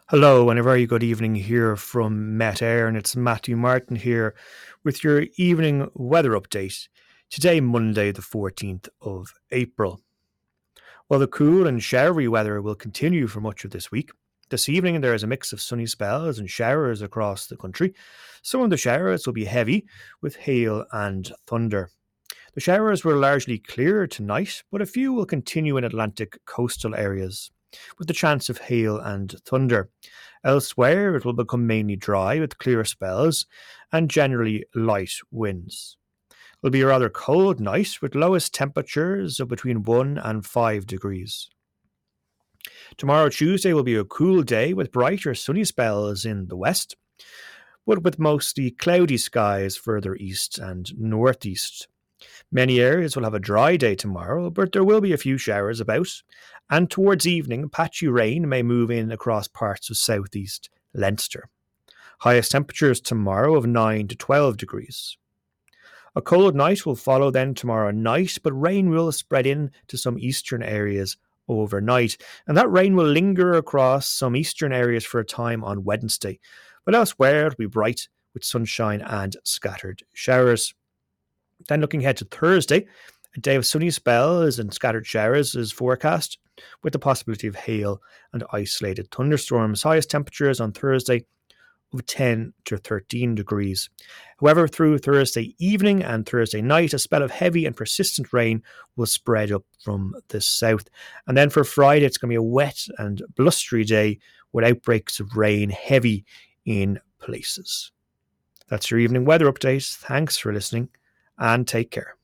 Hello, and a very good evening here from Met Air, and it's Matthew Martin here with your evening weather update. Today, Monday, the 14th of April. Well, the cool and showery weather will continue for much of this week. This evening, there is a mix of sunny spells and showers across the country. Some of the showers will be heavy with hail and thunder. The showers were largely clear tonight, but a few will continue in Atlantic coastal areas, with the chance of hail and thunder. Elsewhere, it will become mainly dry with clear spells and generally light winds. It will be a rather cold night with lowest temperatures of between 1 and 5 degrees. Tomorrow, Tuesday, will be a cool day with brighter sunny spells in the west, but with mostly cloudy skies further east and northeast. Many areas will have a dry day tomorrow, but there will be a few showers about, and towards evening, patchy rain may move in across parts of southeast Leinster. Highest temperatures tomorrow of 9 to 12 degrees. A cold night will follow then tomorrow night, but rain will spread in to some eastern areas overnight, and that rain will linger across some eastern areas for a time on Wednesday, but elsewhere it will be bright with sunshine and scattered showers. Then looking ahead to Thursday, a day of sunny spells and scattered showers is forecast, with the possibility of hail and isolated thunderstorms. Highest temperatures on Thursday of 10 to 13 degrees. However, through Thursday evening and Thursday night, a spell of heavy and persistent rain will spread up from the south. And then for Friday, it's going to be a wet and blustery day with outbreaks of rain heavy in places. That's your evening weather update. Thanks for listening and take care.